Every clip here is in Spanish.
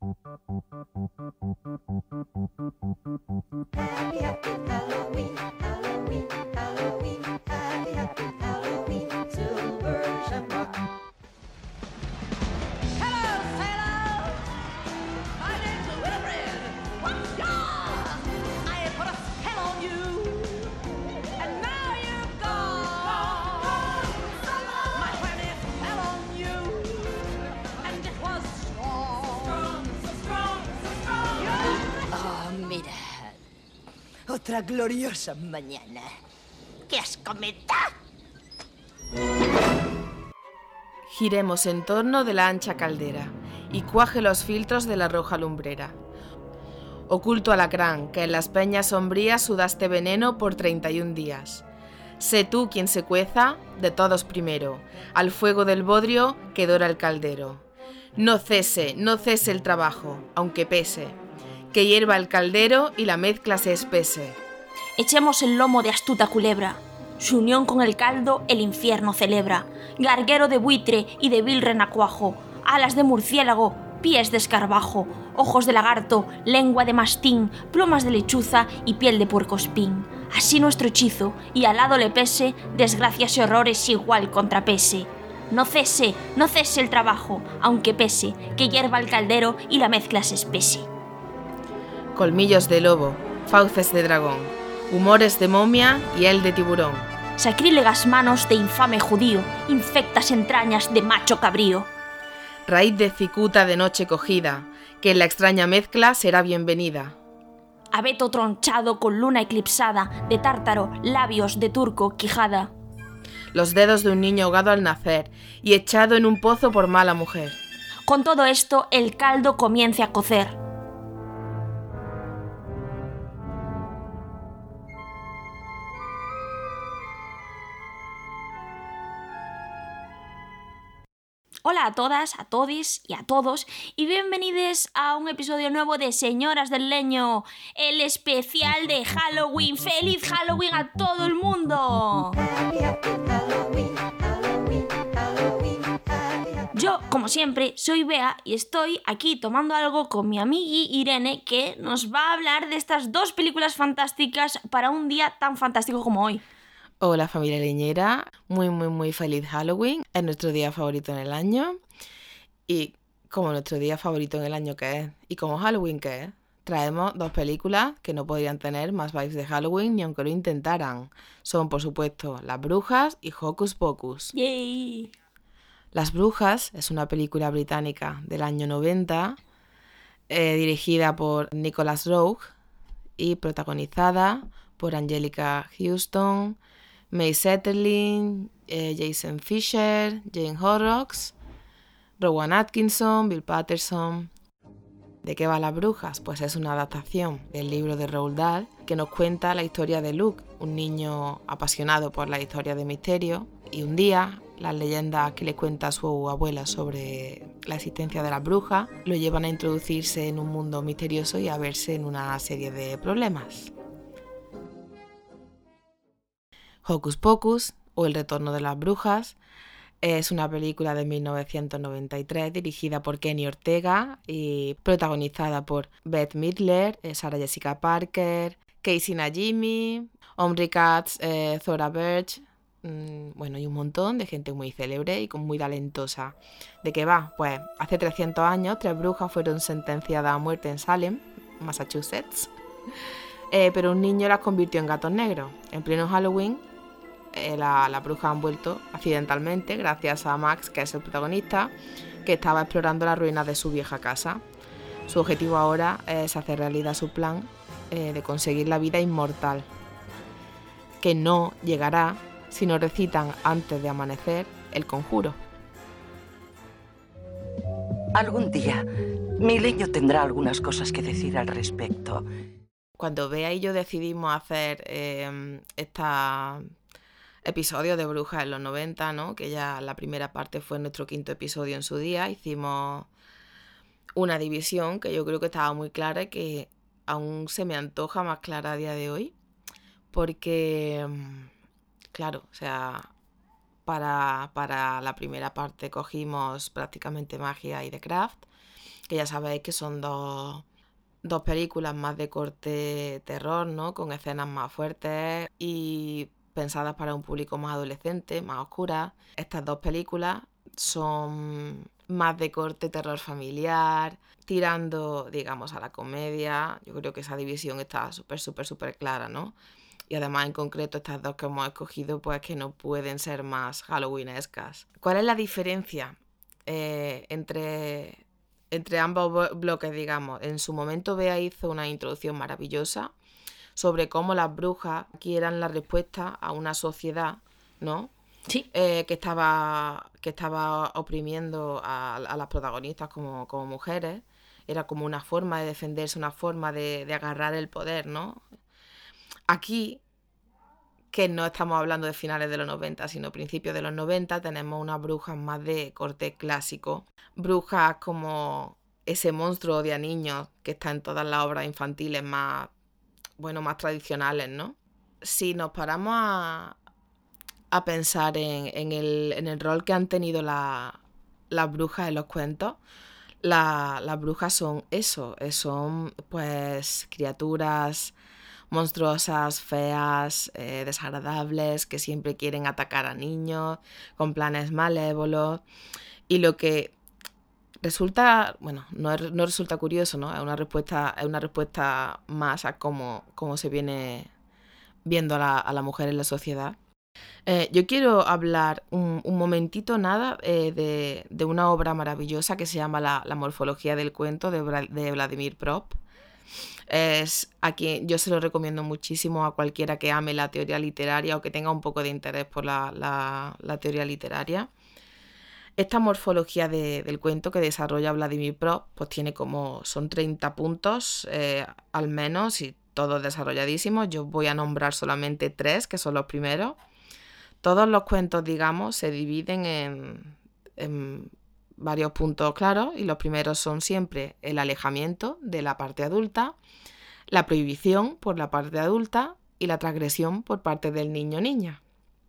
Happy, happy Halloween, Halloween, Halloween, happy, happy Halloween, Silver Shamrock. Hello, sailor! My name's Wilbred! What's yours? I put a spell on you, and now you're gone! My planet fell on you, and it was strong! So strong, so strong! Oh, mirad. Otra gloriosa mañana. ¡Qué ascometa! Giremos en torno de la ancha caldera y cuaje los filtros de la roja lumbrera. Oculto alacrán, que en las peñas sombrías sudaste veneno por 31 días. Sé tú quien se cueza, de todos primero, al fuego del bodrio que dora el caldero. No cese el trabajo, aunque pese, que hierva el caldero y la mezcla se espese. Echemos el lomo de astuta culebra. Su unión con el caldo el infierno celebra. Garguero de buitre y de vil renacuajo, alas de murciélago, pies de escarabajo, ojos de lagarto, lengua de mastín, plumas de lechuza y piel de puercoespín. Así nuestro hechizo, y al lado le pese, desgracias y horrores igual contrapese. No cese el trabajo, aunque pese, que hierva el caldero y la mezcla se espese. Colmillos de lobo, fauces de dragón, humores de momia y el de tiburón. Sacrílegas manos de infame judío, infectas entrañas de macho cabrío. Raíz de cicuta de noche cogida, que en la extraña mezcla será bienvenida. Abeto tronchado con luna eclipsada, de tártaro, labios de turco, quijada. Los dedos de un niño ahogado al nacer y echado en un pozo por mala mujer. Con todo esto, el caldo comience a cocer. Hola a todas, a todis y a todos y bienvenidos a un episodio nuevo de Señoras del Leño, el especial de Halloween. ¡Feliz Halloween a todo el mundo! Happy, happy Halloween, Halloween, Halloween, happy, happy. Yo, como siempre, soy Bea y estoy aquí tomando algo con mi amigui Irene, que nos va a hablar de estas dos películas fantásticas para un día tan fantástico como hoy. Hola familia leñera, muy feliz Halloween, es nuestro día favorito en el año y como nuestro día favorito en el año que es y como Halloween que es, traemos dos películas que no podrían tener más vibes de Halloween ni aunque lo intentaran. Son por supuesto Las Brujas y Hocus Pocus. ¡Yay! Las Brujas es una película británica del año 90 dirigida por Nicholas Roeg y protagonizada por Angelica Houston, May Setterling, Jason Fisher, Jane Horrocks, Rowan Atkinson, Bill Patterson. ¿De qué va Las Brujas? Pues es una adaptación del libro de Roald Dahl que nos cuenta la historia de Luke, un niño apasionado por la historia de misterio, y un día las leyendas que le cuenta su abuela sobre la existencia de las brujas lo llevan a introducirse en un mundo misterioso y a verse en una serie de problemas. Hocus Pocus, o El retorno de las brujas, es una película de 1993 dirigida por Kenny Ortega y protagonizada por Bette Midler, Sarah Jessica Parker, Casey Najimy, Omri Katz, Thora Birch, y un montón de gente muy célebre y muy talentosa. ¿De qué va? Pues hace 300 años 3 brujas fueron sentenciadas a muerte en Salem, Massachusetts, pero un niño las convirtió en gatos negros. En pleno Halloween, las brujas han vuelto accidentalmente gracias a Max, que es el protagonista, que estaba explorando las ruinas de su vieja casa. Su objetivo ahora es hacer realidad su plan de conseguir la vida inmortal, que no llegará si no recitan antes de amanecer el conjuro. Algún día, mi leño tendrá algunas cosas que decir al respecto. Cuando Bea y yo decidimos hacer episodio de Brujas en los 90, ¿no? Que ya la primera parte fue nuestro 5º episodio en su día, hicimos una división que yo creo que estaba muy clara y que aún se me antoja más clara a día de hoy, porque, claro, o sea, para la primera parte cogimos prácticamente magia y The Craft, que ya sabéis que son dos películas más de corte terror, ¿no? Con escenas más fuertes y pensadas para un público más adolescente, más oscuras. Estas dos películas son más de corte terror familiar, tirando, digamos, a la comedia. Yo creo que esa división está súper clara, ¿no? Y además, en concreto, estas dos que hemos escogido, pues que no pueden ser más halloweenescas. ¿Cuál es la diferencia entre ambos bloques, digamos? En su momento, Bea hizo una introducción maravillosa sobre cómo las brujas aquí eran la respuesta a una sociedad, ¿no? Sí. Que estaba oprimiendo a las protagonistas como mujeres. Era como una forma de defenderse, una forma de agarrar el poder, ¿no? Aquí, que no estamos hablando de finales de los 90, sino principios de los 90, tenemos unas brujas más de corte clásico. Brujas como ese monstruo de a niños que está en todas las obras infantiles más tradicionales, ¿no? Si nos paramos a pensar en el rol que han tenido las brujas en los cuentos, las brujas son eso, son pues criaturas monstruosas, feas, desagradables, que siempre quieren atacar a niños, con planes malévolos. Y lo que resulta, no resulta curioso, ¿no? Es una respuesta más a cómo se viene viendo a la mujer en la sociedad. Yo quiero hablar un momentito de una obra maravillosa que se llama La morfología del cuento de Vladimir Prop. Es a quien yo se lo recomiendo muchísimo a cualquiera que ame la teoría literaria o que tenga un poco de interés por la teoría literaria. Esta morfología del cuento que desarrolla Vladimir Prop pues son 30 puntos al menos y todos desarrolladísimos. Yo voy a nombrar solamente 3, que son los primeros. Todos los cuentos, digamos, se dividen en varios puntos claros y los primeros son siempre el alejamiento de la parte adulta, la prohibición por la parte adulta y la transgresión por parte del niño o niña.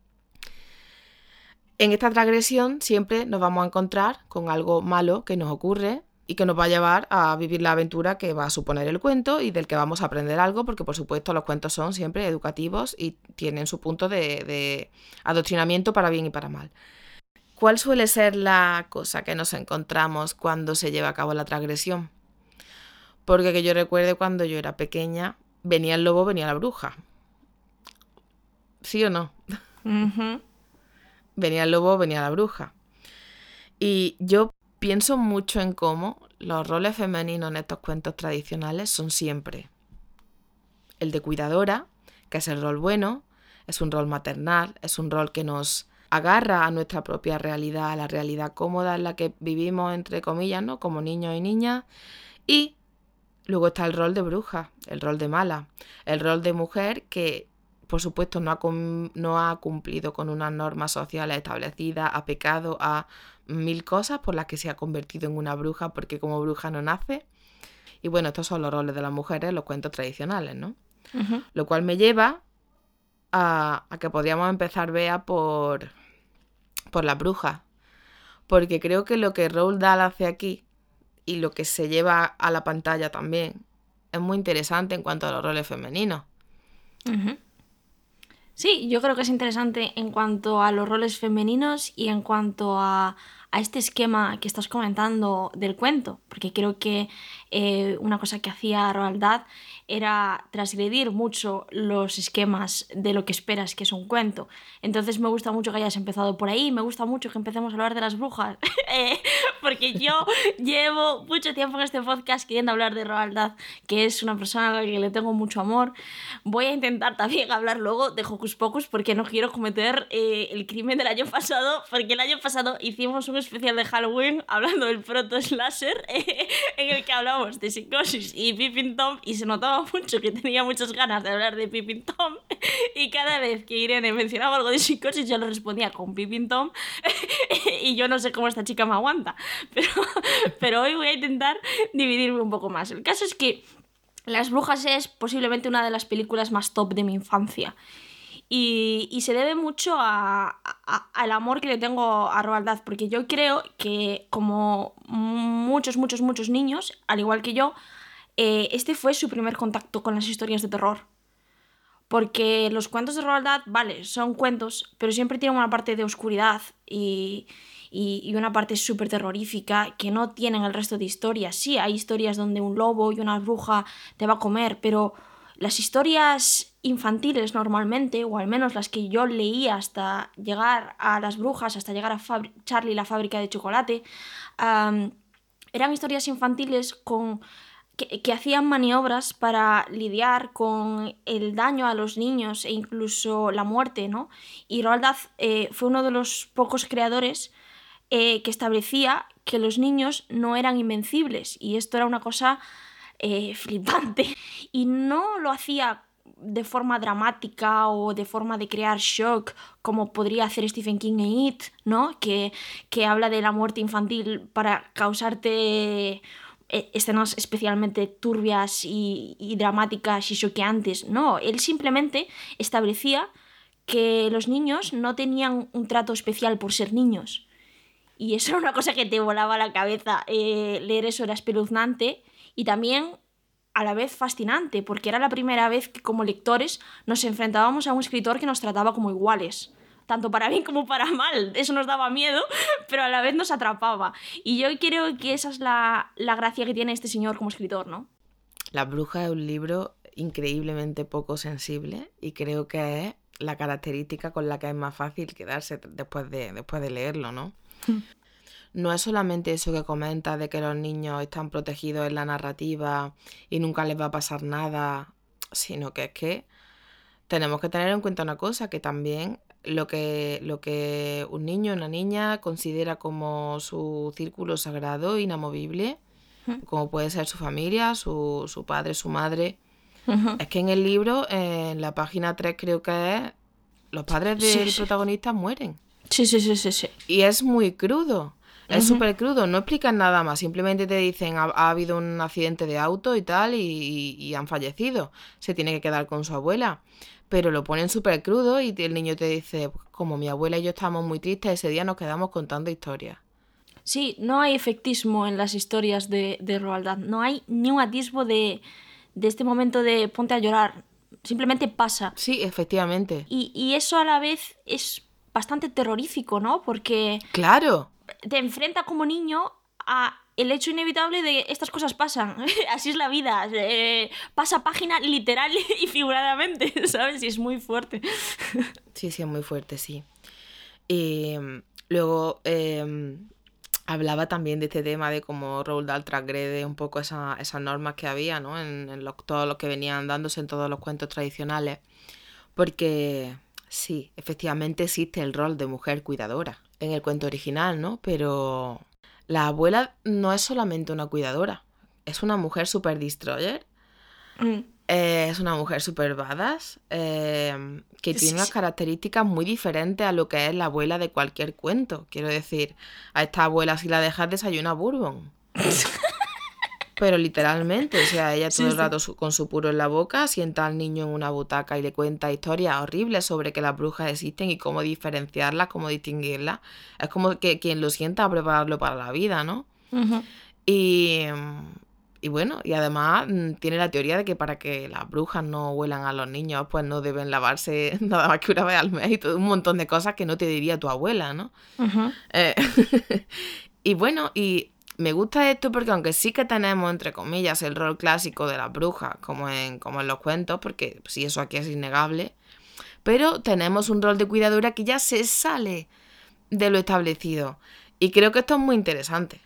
En esta transgresión siempre nos vamos a encontrar con algo malo que nos ocurre y que nos va a llevar a vivir la aventura que va a suponer el cuento y del que vamos a aprender algo, porque por supuesto los cuentos son siempre educativos y tienen su punto de adoctrinamiento para bien y para mal. ¿Cuál suele ser la cosa que nos encontramos cuando se lleva a cabo la transgresión? Porque que yo recuerde cuando yo era pequeña, venía el lobo, venía la bruja. ¿Sí o no? Uh-huh. Venía el lobo, venía la bruja. Y yo pienso mucho en cómo los roles femeninos en estos cuentos tradicionales son siempre el de cuidadora, que es el rol bueno, es un rol maternal, es un rol que nos agarra a nuestra propia realidad, a la realidad cómoda en la que vivimos, entre comillas, ¿no? Como niños y niñas. Y luego está el rol de bruja, el rol de mala, el rol de mujer que, por supuesto, no ha cumplido con unas normas sociales establecidas, ha pecado, a 1000 cosas por las que se ha convertido en una bruja porque como bruja no nace. Y bueno, estos son los roles de las mujeres en los cuentos tradicionales, ¿no? Uh-huh. Lo cual me lleva a que podríamos empezar, Bea, por las brujas. Porque creo que lo que Roald Dahl hace aquí y lo que se lleva a la pantalla también es muy interesante en cuanto a los roles femeninos. Uh-huh. Sí, yo creo que es interesante en cuanto a los roles femeninos y en cuanto a este esquema que estás comentando del cuento, porque creo que una cosa que hacía Roald Dahl era transgredir mucho los esquemas de lo que esperas que es un cuento. Entonces me gusta mucho que hayas empezado por ahí, me gusta mucho que empecemos a hablar de las brujas, porque yo llevo mucho tiempo en este podcast queriendo hablar de Roald Dahl, que es una persona a la que le tengo mucho amor. Voy a intentar también hablar luego de Hocus Pocus porque no quiero cometer el crimen del año pasado, porque el año pasado hicimos un especial de Halloween hablando del proto-slasher en el que hablamos de Psicosis y Peeping Tom y se notaba mucho que tenía muchas ganas de hablar de Peeping Tom y cada vez que Irene mencionaba algo de Psicosis yo le respondía con Peeping Tom y yo no sé cómo esta chica me aguanta, pero hoy voy a intentar dividirme un poco más. El caso es que Las Brujas es posiblemente una de las películas más top de mi infancia. Y se debe mucho al amor que le tengo a Roald Dahl, porque yo creo que como muchos niños, al igual que yo, este fue su primer contacto con las historias de terror. Porque los cuentos de Roald Dahl, vale, son cuentos, pero siempre tienen una parte de oscuridad y una parte súper terrorífica que no tienen el resto de historias. Sí, hay historias donde un lobo y una bruja te va a comer, pero las historias infantiles normalmente, o al menos las que yo leía hasta llegar a las brujas, hasta llegar a Charlie y la fábrica de chocolate, eran historias infantiles que hacían maniobras para lidiar con el daño a los niños e incluso la muerte, ¿no? Y Roald Dahl fue uno de los pocos creadores que establecía que los niños no eran invencibles, y esto era una cosa flipante. Y no lo hacía de forma dramática o de forma de crear shock como podría hacer Stephen King en It, ¿no? Que habla de la muerte infantil para causarte escenas especialmente turbias y dramáticas y choqueantes. No, él simplemente establecía que los niños no tenían un trato especial por ser niños. Y eso era una cosa que te volaba la cabeza. Leer eso era espeluznante y también a la vez fascinante, porque era la primera vez que como lectores nos enfrentábamos a un escritor que nos trataba como iguales, tanto para bien como para mal. Eso nos daba miedo, pero a la vez nos atrapaba. Y yo creo que esa es la gracia que tiene este señor como escritor, ¿no? La bruja es un libro increíblemente poco sensible y creo que es la característica con la que es más fácil quedarse después de leerlo, ¿no? No es solamente eso que comenta de que los niños están protegidos en la narrativa y nunca les va a pasar nada, sino que es que tenemos que tener en cuenta una cosa, que también lo que un niño o una niña considera como su círculo sagrado, inamovible, como puede ser su familia, su padre, su madre. Es que en el libro, en la página 3 creo que es, los padres del protagonista mueren. Sí. Y es muy crudo. Es súper crudo, no explican nada más, simplemente te dicen ha habido un accidente de auto y tal y han fallecido, se tiene que quedar con su abuela, pero lo ponen súper crudo y el niño te dice, como mi abuela y yo estábamos muy tristes, ese día nos quedamos contando historias. Sí, no hay efectismo en las historias de Roald Dahl, no hay ni un atisbo de este momento de ponte a llorar, simplemente pasa. Sí, efectivamente. Y eso a la vez es bastante terrorífico, ¿no? Porque ¡claro! Te enfrenta como niño a el hecho inevitable de estas cosas pasan, así es la vida, pasa página literal y figuradamente, ¿sabes? Y es muy fuerte. Sí, es muy fuerte, sí. Y luego hablaba también de este tema de cómo Roald Dahl transgrede un poco esas normas que había, ¿no? En todos los que venían dándose en todos los cuentos tradicionales, porque sí, efectivamente existe el rol de mujer cuidadora en el cuento original, ¿no? Pero la abuela no es solamente una cuidadora, es una mujer super destroyer, es una mujer super badass, que tiene unas características muy diferentes a lo que es la abuela de cualquier cuento. Quiero decir, a esta abuela si la dejas desayuna bourbon. Pero literalmente, o sea, ella todo el rato con su puro en la boca sienta al niño en una butaca y le cuenta historias horribles sobre que las brujas existen y cómo diferenciarlas, cómo distinguirlas. Es como que quien lo sienta a prepararlo para la vida, ¿no? Y bueno, y además tiene la teoría de que para que las brujas no huelan a los niños, pues no deben lavarse nada más que una vez al mes y todo un montón de cosas que no te diría tu abuela, ¿no? Y bueno, y me gusta esto porque aunque sí que tenemos, entre comillas, el rol clásico de las brujas, como en los cuentos, porque sí, eso aquí es innegable, pero tenemos un rol de cuidadora que ya se sale de lo establecido. Y creo que esto es muy interesante.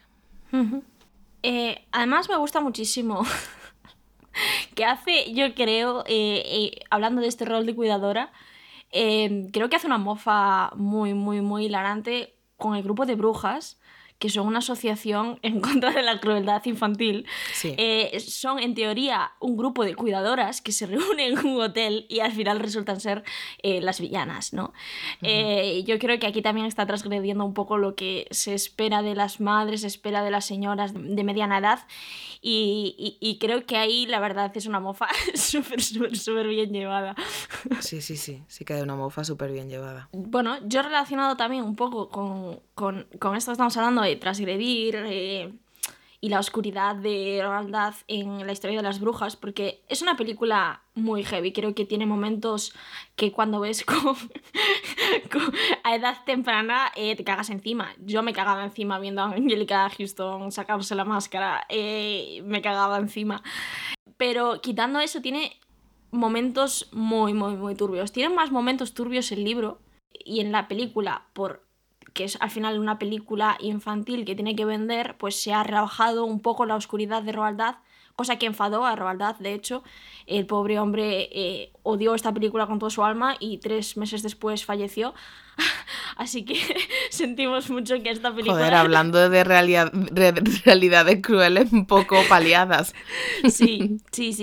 Además me gusta muchísimo que hace, yo creo, hablando de este rol de cuidadora, creo que hace una mofa muy hilarante con el grupo de brujas que son una asociación en contra de la crueldad infantil. Sí. Son, en teoría, un grupo de cuidadoras que se reúnen en un hotel y al final resultan ser las villanas, ¿no? Yo creo que aquí también está transgrediendo un poco lo que se espera de las madres, se espera de las señoras de mediana edad, y creo que ahí la verdad es una mofa súper bien llevada. Sí, que es una mofa súper bien llevada. Bueno, yo relacionado también un poco con esto que estamos hablando de transgredir y la oscuridad de Roald Dahl en la historia de las brujas, porque es una película muy heavy. Creo que tiene momentos que cuando ves a edad temprana te cagas encima. Yo me cagaba encima viendo a Angelica Houston sacarse la máscara, me cagaba encima. Pero quitando eso, tiene momentos muy turbios. Tiene más momentos turbios el libro y en la película, que es al final una película infantil que tiene que vender, pues se ha rebajado un poco la oscuridad de Roald Dahl, cosa que enfadó a Roald Dahl. De hecho, el pobre hombre odió esta película con toda su alma y 3 meses después falleció. Así que sentimos mucho que esta película... Joder, hablando de realidades crueles un poco paliadas. Sí.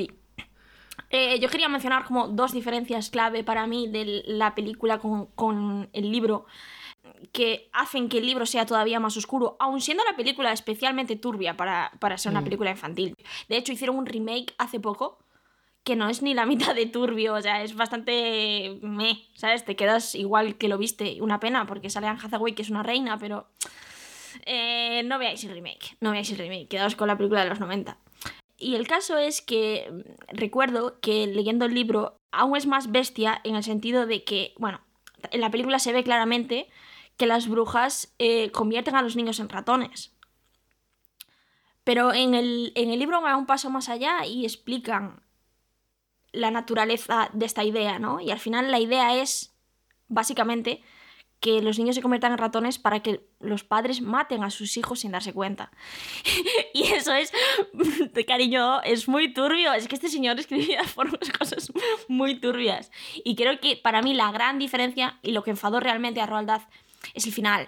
Yo quería mencionar como 2 diferencias clave para mí de la película con el libro, que hacen que el libro sea todavía más oscuro, aun siendo la película especialmente turbia para ser una película infantil. De hecho, hicieron un remake hace poco que no es ni la mitad de turbio, o sea, es bastante ¿sabes? Te quedas igual que lo viste. Una pena, porque sale Anne Hathaway, que es una reina, pero no veáis el remake, quedaos con la película de los 90. Y el caso es que recuerdo que leyendo el libro aún es más bestia en el sentido de que, bueno, en la película se ve claramente que las brujas convierten a los niños en ratones. Pero en el libro van un paso más allá y explican la naturaleza de esta idea, ¿no? Y al final la idea es, básicamente, que los niños se conviertan en ratones para que los padres maten a sus hijos sin darse cuenta. Y eso es, cariño, es muy turbio. Es que este señor escribía por unas cosas muy turbias. Y creo que para mí la gran diferencia y lo que enfadó realmente a Roald Dahl es el final.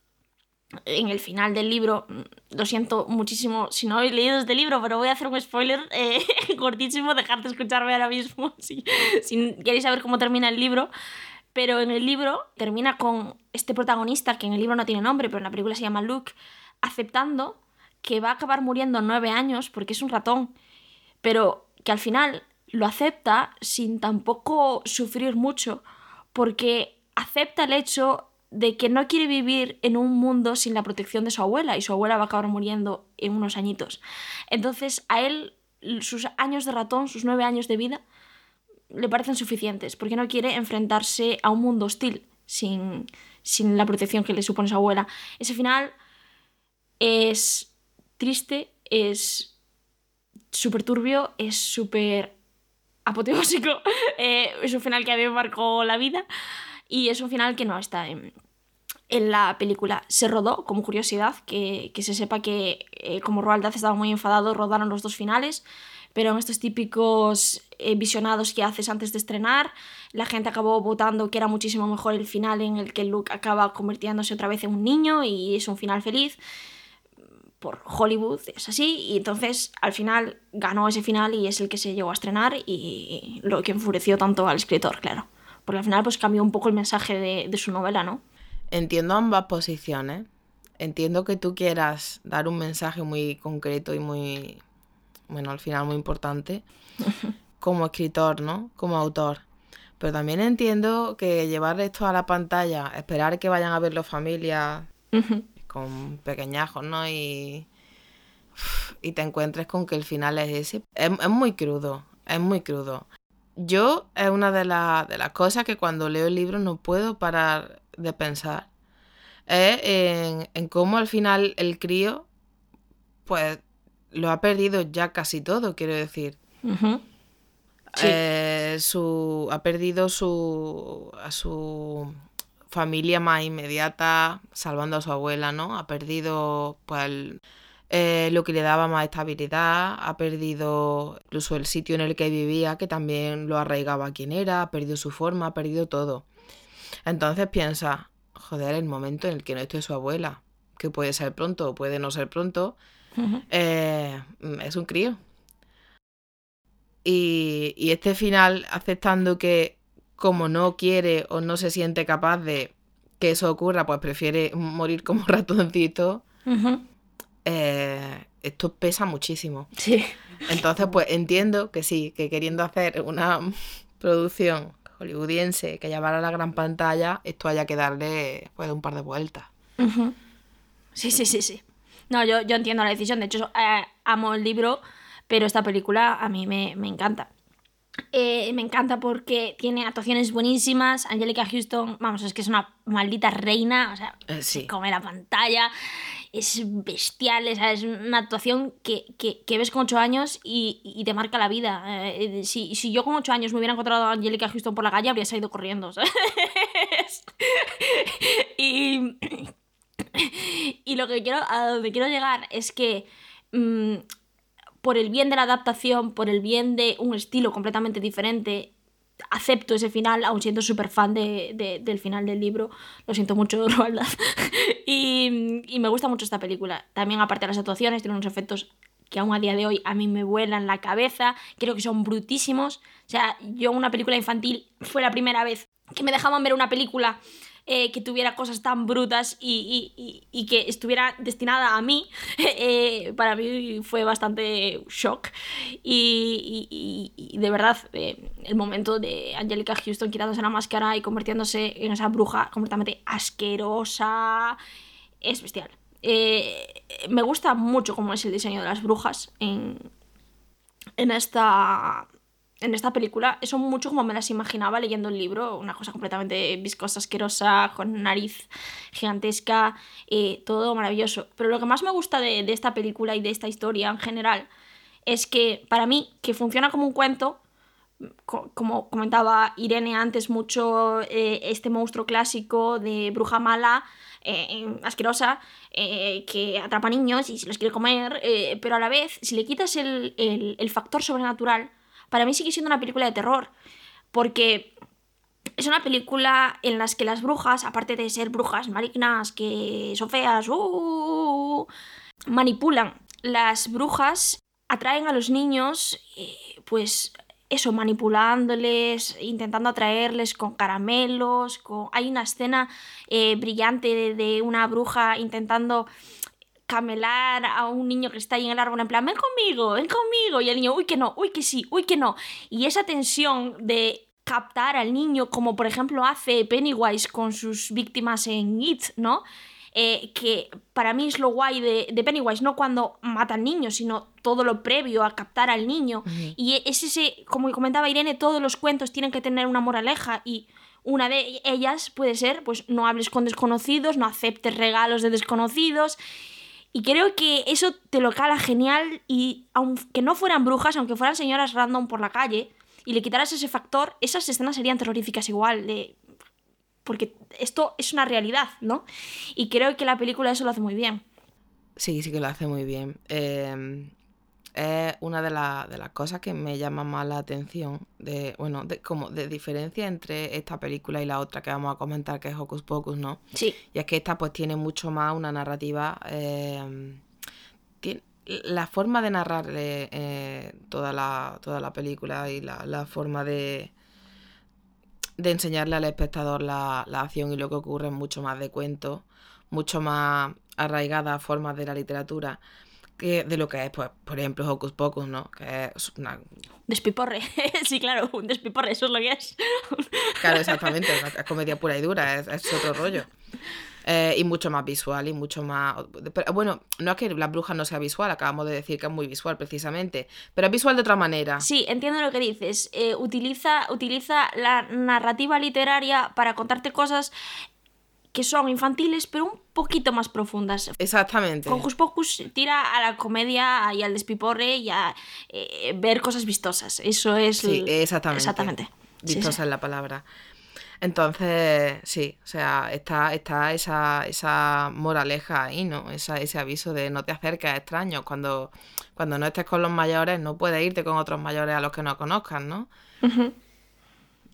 En el final del libro, lo siento muchísimo si no habéis leído este libro, pero voy a hacer un spoiler cortísimo, dejad de escucharme ahora mismo si queréis saber cómo termina el libro. Pero en el libro termina con este protagonista, que en el libro no tiene nombre, pero en la película se llama Luke, aceptando que va a acabar muriendo en 9 años porque es un ratón, pero que al final lo acepta sin tampoco sufrir mucho, porque acepta el hecho de que no quiere vivir en un mundo sin la protección de su abuela, y su abuela va a acabar muriendo en unos añitos. Entonces a él, sus años de ratón, sus 9 años de vida, le parecen suficientes, porque no quiere enfrentarse a un mundo hostil sin la protección que le supone su abuela. Ese final es triste, es súper turbio, es súper apoteósico, es un final que a mí me marcó la vida y es un final que no está en la película. Se rodó, como curiosidad, que se sepa que como Roald Dahl estaba muy enfadado, rodaron los 2 finales, pero en estos típicos visionados que haces antes de estrenar, la gente acabó votando que era muchísimo mejor el final en el que Luke acaba convirtiéndose otra vez en un niño y es un final feliz. Por Hollywood es así, y entonces al final ganó ese final y es el que se llegó a estrenar, y lo que enfureció tanto al escritor, claro, porque al final pues cambió un poco el mensaje de su novela, ¿no? Entiendo ambas posiciones. Entiendo que tú quieras dar un mensaje muy concreto y muy, bueno, al final muy importante como escritor, ¿no? Como autor. Pero también entiendo que llevar esto a la pantalla, esperar que vayan a verlo familias con pequeñajos, ¿no? Y te encuentres con que el final es ese. Es muy crudo, es muy crudo. Yo, es una de las cosas que cuando leo el libro no puedo parar de pensar. Es en cómo al final el crío, pues, lo ha perdido ya casi todo, quiero decir. Sí. Ha perdido a su familia más inmediata, salvando a su abuela, ¿no? Ha perdido, pues, lo que le daba más estabilidad, ha perdido incluso el sitio en el que vivía, que también lo arraigaba a quien era, ha perdido su forma, ha perdido todo. Entonces piensa, joder, el momento en el que no esté su abuela, que puede ser pronto o puede no ser pronto, es un crío. Y este final, aceptando que como no quiere o no se siente capaz de que eso ocurra, pues prefiere morir como ratoncito, esto pesa muchísimo. Sí. Entonces, pues entiendo que sí, que queriendo hacer una producción hollywoodiense que llevara a la gran pantalla, esto haya que darle pues un par de vueltas. Sí. No, yo entiendo la decisión. De hecho, amo el libro, pero esta película a mí me encanta. Me encanta porque tiene actuaciones buenísimas. Anjelica Huston, vamos, es que es una maldita reina. O sea, Sí. se come la pantalla. Es bestial, es una actuación que ves con 8 años y te marca la vida. Si yo con 8 años me hubiera encontrado a Anjelica Huston por la calle, habría salido corriendo, ¿sabes? Y a donde quiero llegar es que por el bien de la adaptación, por el bien de un estilo completamente diferente, acepto ese final, aun siendo súper fan del final del libro. Lo siento mucho, Roaldad. y me gusta mucho esta película. También, aparte de las actuaciones, tiene unos efectos que aún a día de hoy a mí me vuelan la cabeza. Creo que son brutísimos. O sea, yo una película infantil fue la primera vez que me dejaban ver una película que tuviera cosas tan brutas y que estuviera destinada a mí. Para mí fue bastante shock. Y de verdad, el momento de Anjelica Huston quitándose la máscara y convirtiéndose en esa bruja completamente asquerosa es bestial. Me gusta mucho cómo es el diseño de las brujas en esta película. Son mucho como me las imaginaba leyendo el libro, una cosa completamente viscosa, asquerosa, con nariz gigantesca, todo maravilloso. Pero lo que más me gusta de esta película y de esta historia en general es que, para mí, que funciona como un cuento, como comentaba Irene antes mucho, este monstruo clásico de bruja mala, asquerosa, que atrapa niños y se los quiere comer, pero a la vez, si le quitas el factor sobrenatural, para mí sigue siendo una película de terror, porque es una película en la que las brujas, aparte de ser brujas malignas que son feas, manipulan. Las brujas atraen a los niños, pues eso, manipulándoles, intentando atraerles con caramelos. Hay una escena brillante de una bruja intentando camelar a un niño que está ahí en el árbol en plan, ven conmigo, y el niño, uy que no, uy que sí, uy que no. Y esa tensión de captar al niño, como por ejemplo hace Pennywise con sus víctimas en It, ¿no? Que para mí es lo guay de Pennywise, no cuando mata al niño, sino todo lo previo a captar al niño. Y es ese, como comentaba Irene, todos los cuentos tienen que tener una moraleja, y una de ellas puede ser, pues no hables con desconocidos, no aceptes regalos de desconocidos. Y creo que eso te lo cala genial, y aunque no fueran brujas, aunque fueran señoras random por la calle, y le quitaras ese factor, esas escenas serían terroríficas igual, porque esto es una realidad, ¿no? Y creo que la película eso lo hace muy bien. Sí que lo hace muy bien. Es una de las cosas que me llama más la atención, como de diferencia entre esta película y la otra que vamos a comentar, que es Hocus Pocus, ¿no? Sí. Y es que esta pues tiene mucho más una narrativa, la forma de narrar toda la película y la forma de enseñarle al espectador la acción y lo que ocurre es mucho más de cuento, mucho más arraigada a formas de la literatura que de lo que es, pues, por ejemplo, Hocus Pocus, ¿no? Que es una... Despiporre. Sí, claro, un despiporre, eso es lo que es. Claro, exactamente, es comedia pura y dura, es otro rollo. Y mucho más visual y mucho más... Pero, bueno, no es que La Bruja no sea visual, acabamos de decir que es muy visual precisamente, pero es visual de otra manera. Sí, entiendo lo que dices. Utiliza la narrativa literaria para contarte cosas que son infantiles, pero un poquito más profundas. Exactamente. Hocus Pocus tira a la comedia y al despiporre y a ver cosas vistosas. Eso es... Sí, exactamente. Exactamente. Vistosa Sí. es la palabra. Entonces, sí, o sea, está esa moraleja ahí, ¿no? Ese aviso de no te acerques a extraños. Cuando no estés con los mayores, no puedes irte con otros mayores a los que no conozcas, ¿no?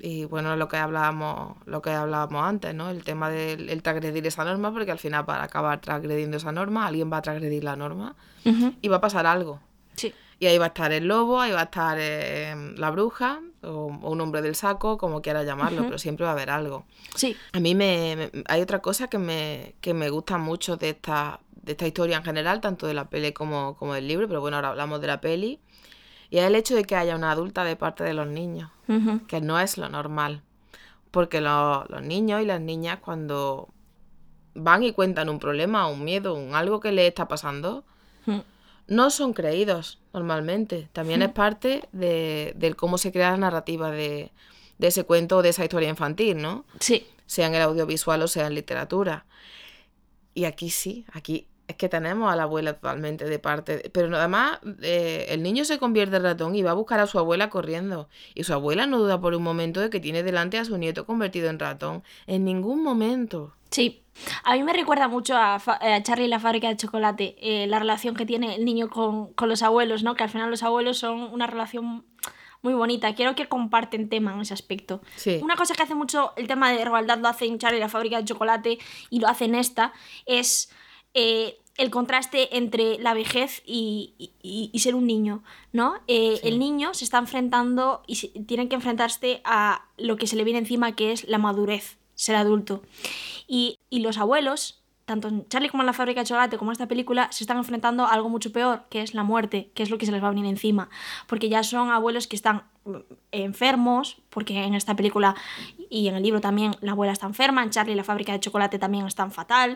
Y bueno, lo que hablábamos antes, ¿no? El tema del transgredir esa norma, porque al final para acabar transgrediendo esa norma, alguien va a transgredir la norma y va a pasar algo. Sí. Y ahí va a estar el lobo, ahí va a estar la bruja o un hombre del saco, como quieras llamarlo, pero siempre va a haber algo. Sí. A mí hay otra cosa que me gusta mucho de esta historia en general, tanto de la peli como del libro, pero bueno, ahora hablamos de la peli. Y es el hecho de que haya una adulta de parte de los niños, que no es lo normal. Porque los niños y las niñas cuando van y cuentan un problema, un miedo, algo que les está pasando, no son creídos normalmente. También es parte del cómo se crea la narrativa de ese cuento o de esa historia infantil, ¿no? Sí. Sea en el audiovisual o sea en literatura. Y aquí sí, aquí es que tenemos a la abuela totalmente de parte. Pero además, el niño se convierte en ratón y va a buscar a su abuela corriendo. Y su abuela no duda por un momento de que tiene delante a su nieto convertido en ratón. En ningún momento. Sí. A mí me recuerda mucho a Charlie y la fábrica de chocolate, la relación que tiene el niño con los abuelos, ¿no? Que al final los abuelos son una relación muy bonita. Creo que comparten tema en ese aspecto. Sí. Una cosa que hace mucho el tema de Roald Dahl, lo hace en Charlie y la fábrica de chocolate y lo hace en esta, es el contraste entre la vejez y ser un niño, ¿no? El niño se está enfrentando y tienen que enfrentarse a lo que se le viene encima, que es la madurez, ser adulto. Y los abuelos, tanto en Charlie como en la fábrica de chocolate como en esta película, se están enfrentando a algo mucho peor, que es la muerte, que es lo que se les va a venir encima. Porque ya son abuelos que están enfermos, porque en esta película y en el libro también la abuela está enferma, en Charlie y la fábrica de chocolate también están fatal.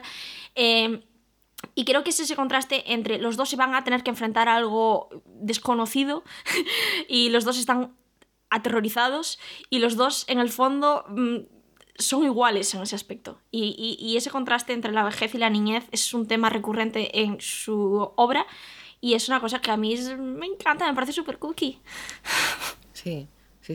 Y creo que es ese contraste entre los dos se van a tener que enfrentar a algo desconocido y los dos están aterrorizados y los dos en el fondo son iguales en ese aspecto. Y ese contraste entre la vejez y la niñez es un tema recurrente en su obra y es una cosa que a mí me encanta, me parece súper cookie. Sí.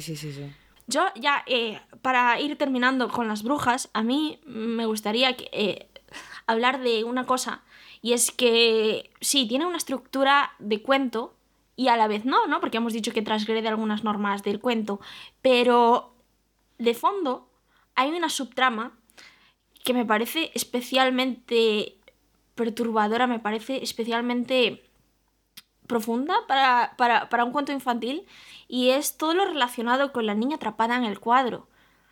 Yo ya, para ir terminando con las brujas, a mí me gustaría hablar de una cosa, y es que sí, tiene una estructura de cuento y a la vez no, porque hemos dicho que transgrede algunas normas del cuento, pero de fondo hay una subtrama que me parece especialmente perturbadora, me parece especialmente profunda para un cuento infantil, y es todo lo relacionado con la niña atrapada en el cuadro.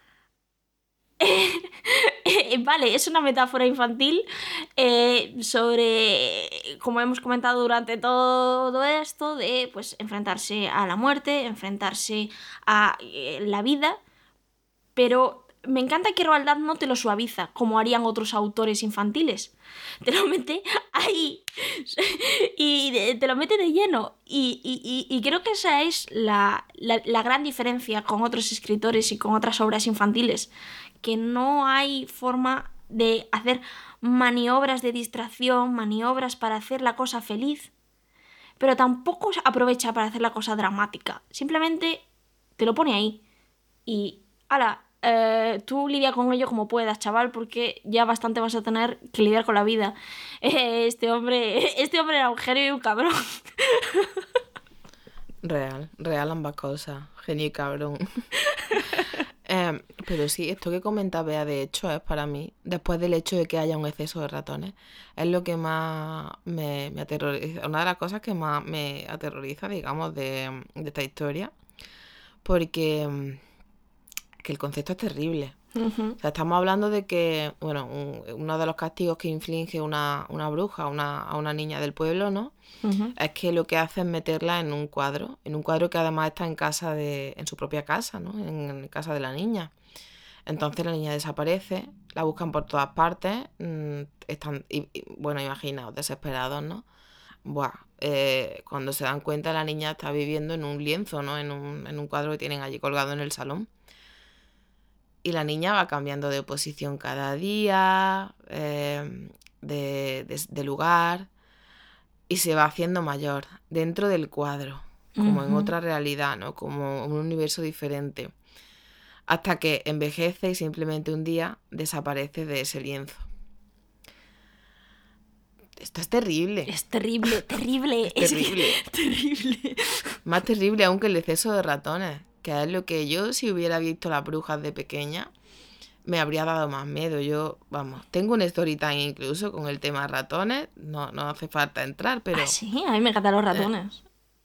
Vale, es una metáfora infantil sobre, como hemos comentado durante todo esto, de pues enfrentarse a la muerte, enfrentarse a la vida, pero me encanta que Roald Dahl no te lo suaviza como harían otros autores infantiles. Te lo mete ahí y te lo mete de lleno. Y creo que esa es la gran diferencia con otros escritores y con otras obras infantiles, que no hay forma de hacer maniobras de distracción, maniobras para hacer la cosa feliz, pero tampoco aprovecha para hacer la cosa dramática. Simplemente te lo pone ahí y ¡hala! Tú lidia con ello como puedas, chaval, porque ya bastante vas a tener que lidiar con la vida. Este hombre era un genio y un cabrón. Real ambas cosas, genio y cabrón. Pero sí, esto que comenta Bea, de hecho, es para mí, después del hecho de que haya un exceso de ratones, es lo que más me aterroriza, una de las cosas que más me aterroriza, digamos, de esta historia, porque que el concepto es terrible. O sea, estamos hablando de que, bueno, uno de los castigos que inflige una bruja a una niña del pueblo, ¿no? Es que lo que hace es meterla en un cuadro que además está en su propia casa, ¿no? En casa de la niña. Entonces la niña desaparece, la buscan por todas partes, están, bueno, imaginaos, desesperados, ¿no? Buah, cuando se dan cuenta, la niña está viviendo en un lienzo, ¿no? En un cuadro que tienen allí colgado en el salón. Y la niña va cambiando de posición cada día, de lugar, y se va haciendo mayor dentro del cuadro, como en otra realidad, ¿no? Como un universo diferente, hasta que envejece y simplemente un día desaparece de ese lienzo. Esto es terrible. Es terrible. Es terrible. Terrible. Más terrible aún que el exceso de ratones, que es lo que yo, si hubiera visto Las Brujas de pequeña, me habría dado más miedo. Yo, vamos, tengo un story time incluso con el tema ratones, no hace falta entrar, pero... Ah, sí, a mí me encantan los ratones.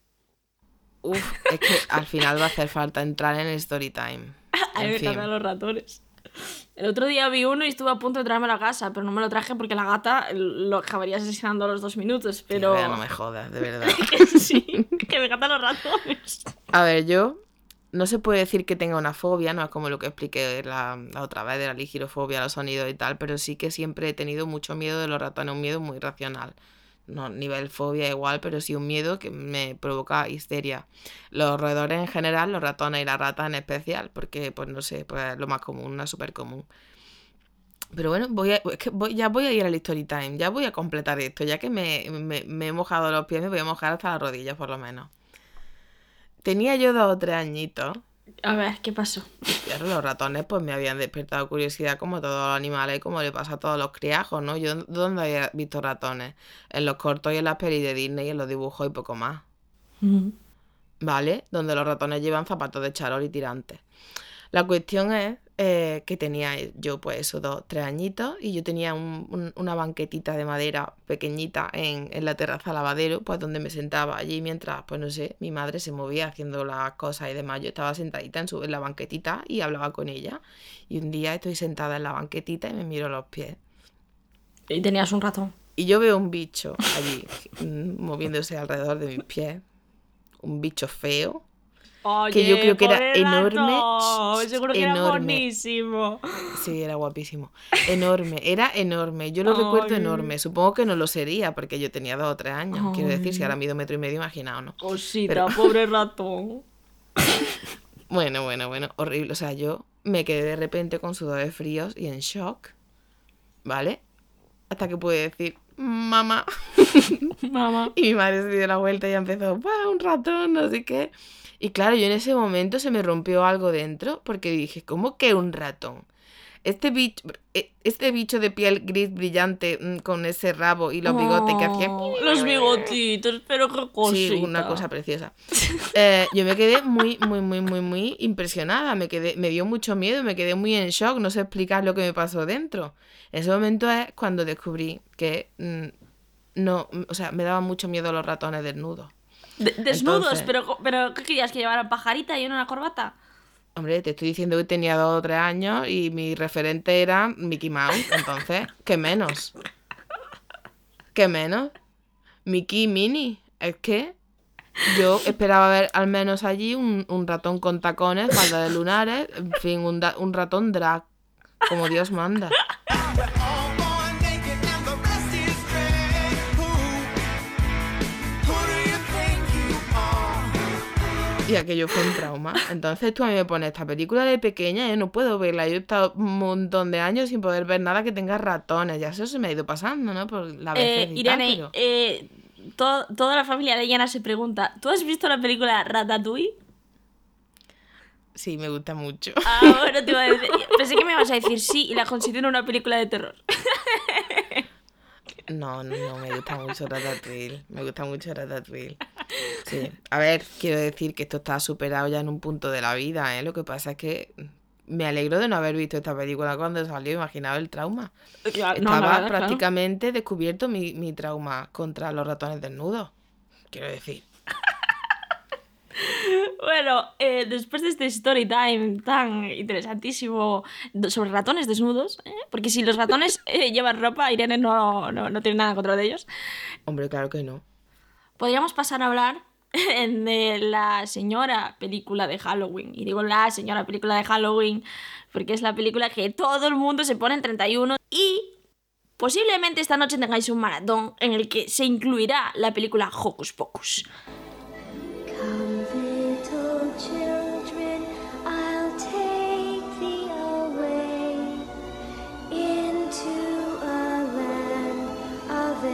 Es que al final va a hacer falta entrar en el story time. A mí me encantan los ratones. El otro día vi uno y estuve a punto de traérmelo a casa, pero no me lo traje porque la gata lo acabaría asesinando a los 2 minutos, pero... Tía, no me jodas, de verdad. Que sí, que me encantan los ratones. A ver, yo no se puede decir que tenga una fobia, no es como lo que expliqué la otra vez de la ligirofobia, los sonidos y tal, pero sí que siempre he tenido mucho miedo de los ratones, un miedo muy racional. No nivel fobia igual, pero sí un miedo que me provoca histeria. Los roedores en general, los ratones y las ratas en especial, porque pues no sé, pues lo más común, una súper común. Pero bueno, ya voy a ir al story time, ya voy a completar esto, ya que me he mojado los pies, me voy a mojar hasta las rodillas por lo menos. Tenía yo 2 o 3 añitos. A ver, ¿qué pasó? Claro, los ratones pues me habían despertado curiosidad como todos los animales y como le pasa a todos los criajos, ¿no? Yo, ¿dónde había visto ratones? En los cortos y en las pelis de Disney y en los dibujos y poco más. ¿Vale? Donde los ratones llevan zapatos de charol y tirantes. La cuestión es que tenía yo pues esos 2, 3 añitos y yo tenía una banquetita de madera pequeñita en la terraza lavadero, pues donde me sentaba allí mientras, pues no sé, mi madre se movía haciendo las cosas y demás. Yo estaba sentadita en la banquetita y hablaba con ella. Y un día estoy sentada en la banquetita y me miro los pies. Y tenías un ratón. Y yo veo un bicho allí moviéndose alrededor de mis pies. Un bicho feo. Oye, que yo creo que era enorme. Seguro que era enorme. buenísimo. Sí, era guapísimo. Enorme, era enorme. Yo lo recuerdo enorme. Supongo que no lo sería porque yo tenía 2 o 3 años. Quiero decir, si ahora mido 1,5 metros, imaginaos, ¿no? Cosita, Pero- pobre ratón. Bueno, horrible. O sea, yo me quedé de repente con sudores fríos y en shock, ¿vale? Hasta que pude decir, mamá. Mamá. Y mi madre se dio la vuelta y empezó, ¡bah, un ratón! No sé qué. Y claro, yo en ese momento se me rompió algo dentro porque dije, ¿cómo que un ratón? Este bicho de piel gris brillante con ese rabo y los bigotes que hacía... Los bigotitos, pero qué cosita. Sí, una cosa preciosa. Yo me quedé muy impresionada. Me dio mucho miedo, me quedé muy en shock. No sé explicar lo que me pasó dentro. En ese momento es cuando descubrí que no, o sea, me daban mucho miedo los ratones desnudos. Desnudos, Entonces- pero ¿qué querías? ¿Que llevaran pajarita y una corbata? Hombre, te estoy diciendo que tenía 2 o 3 años y mi referente era Mickey Mouse. Entonces, ¿qué menos? ¿Qué menos? Mickey y Minnie. Es que yo esperaba ver al menos allí un ratón con tacones, falda de lunares, en fin, un ratón drag, como Dios manda. Y aquello fue un trauma. Entonces tú a mí me pones esta película de pequeña, yo no puedo verla. Yo he estado un montón de años sin poder ver nada que tenga ratones. Ya eso se me ha ido pasando, ¿no? Por la vejez y tal, Irene, pero... toda la familia de Yana se pregunta, ¿tú has visto la película Ratatouille? Sí, me gusta mucho. Ah, bueno, te iba a decir. Pensé que me ibas a decir sí y la considero una película de terror. No, me gusta mucho Ratatouille. Me gusta mucho Ratatouille. Sí. A ver, quiero decir que esto está superado ya en un punto de la vida, ¿eh? Lo que pasa es que me alegro de no haber visto esta película cuando salió. Imaginaba el trauma. Claro, no, la Estaba verdad, claro. prácticamente descubierto mi trauma contra los ratones desnudos. Quiero decir. Bueno, después de este story time tan interesantísimo sobre ratones desnudos, porque si los ratones llevan ropa, Irene no tiene nada contra de ellos, Hombre, claro que no. podríamos pasar a hablar de la señora película de Halloween. Y digo la señora película de Halloween porque es la película que todo el mundo se pone en 31 y posiblemente esta noche tengáis un maratón en el que se incluirá la película Hocus Pocus. Come, little children, I'll take thee away into a land of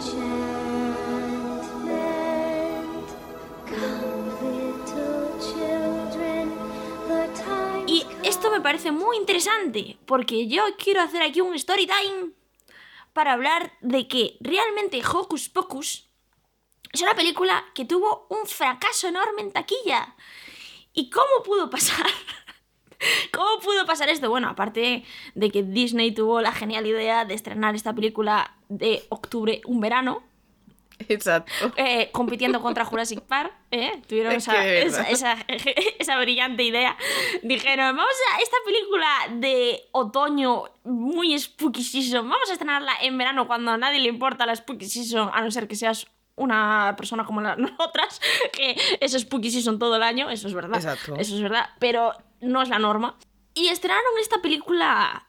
enchantment. Come, little children, the time's Y esto me parece muy interesante, porque yo quiero hacer aquí un story time para hablar de que realmente Hocus Pocus es una película que tuvo un fracaso enorme en taquilla. ¿Y cómo pudo pasar? ¿Cómo pudo pasar esto? Bueno, aparte de que Disney tuvo la genial idea de estrenar esta película de octubre, un verano, Exacto. compitiendo contra Jurassic Park, tuvieron Es que de verdad. esa brillante idea. Dijeron, vamos a esta película de otoño muy spooky season, vamos a estrenarla en verano cuando a nadie le importa la spooky season, a no ser que seas una persona como nosotras, que es spooky season todo el año, eso es verdad. Exacto. Eso es verdad, pero no es la norma. Y estrenaron esta película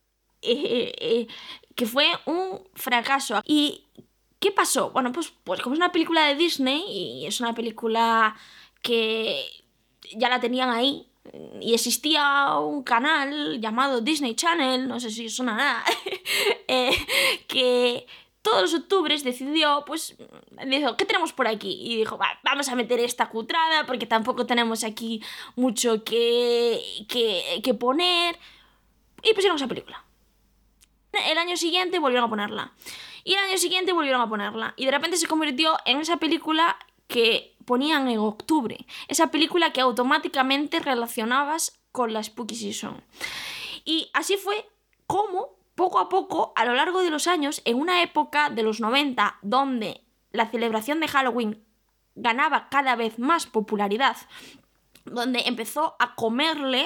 que fue un fracaso. ¿Y qué pasó? Bueno, pues como es una película de Disney y es una película que ya la tenían ahí y existía un canal llamado Disney Channel, no sé si os sonará, que todos los octubres decidió, pues, dijo, ¿qué tenemos por aquí? Y dijo, vamos a meter esta cutrada porque tampoco tenemos aquí mucho que poner. Y pusieron esa película. El año siguiente volvieron a ponerla. Y el año siguiente volvieron a ponerla. Y de repente se convirtió en esa película que ponían en octubre. Esa película que automáticamente relacionabas con la Spooky Season. Y así fue como, poco a poco, a lo largo de los años, en una época de los 90, donde la celebración de Halloween ganaba cada vez más popularidad, donde empezó a comerle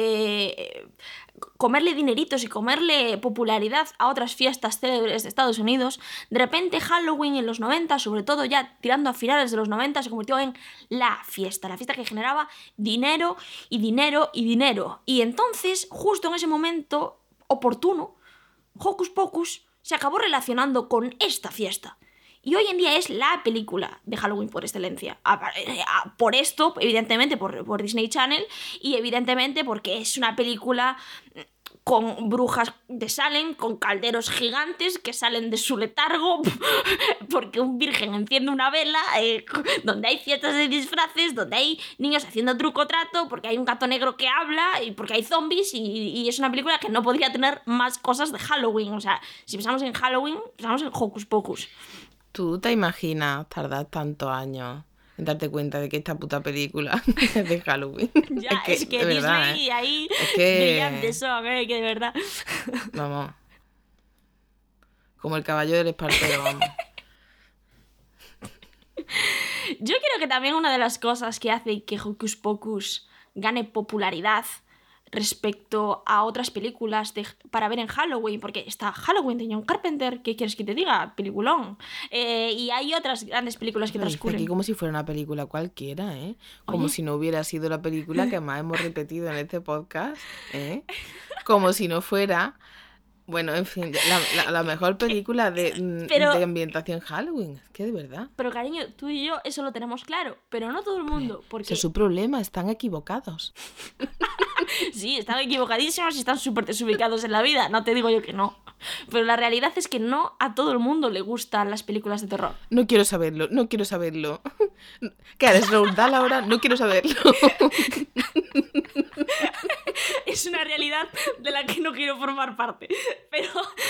dineritos y comerle popularidad a otras fiestas célebres de Estados Unidos, de repente Halloween en los 90, sobre todo ya tirando a finales de los 90, se convirtió en la fiesta que generaba dinero y dinero y dinero. Y entonces, justo en ese momento oportuno, Hocus Pocus se acabó relacionando con esta fiesta. Y hoy en día es la película de Halloween por excelencia. Por esto, evidentemente, por Disney Channel, y evidentemente porque es una película con brujas de Salem, con calderos gigantes que salen de su letargo, porque un virgen enciende una vela, donde hay fiestas de disfraces, donde hay niños haciendo truco-trato, porque hay un gato negro que habla, y porque hay zombies, y es una película que no podría tener más cosas de Halloween. O sea, si pensamos en Halloween, pensamos en Hocus Pocus. ¿Tú te imaginas tardar tantos años en darte cuenta de que esta puta película es de Halloween? Ya, es que de Disney verdad, ahí Es que- brillantes son, que de verdad. Vamos. Como el caballo del espartero, vamos. Yo creo que también una de las cosas que hace que Hocus Pocus gane popularidad respecto a otras películas para ver en Halloween, porque está Halloween de John Carpenter, ¿qué quieres que te diga? Peliculón. Y hay otras grandes películas que Lo dice transcurren. aquí como si fuera una película cualquiera, ¿eh? Como Oye. si no hubiera sido la película que más hemos repetido en este podcast, ¿eh? Como si no fuera... Bueno, en fin, la mejor película de ambientación Halloween. Es que de verdad. Pero cariño, tú y yo eso lo tenemos claro, pero no todo el mundo, Ese porque es su problema, están equivocados. sí, están equivocadísimos y están súper desubicados en la vida, no te digo yo que no. Pero la realidad es que no a todo el mundo le gustan las películas de terror. No quiero saberlo, no quiero saberlo. ¿Qué harás, Raúl? Dale ahora, no quiero saberlo. Es una realidad de la que no quiero formar parte. Pero...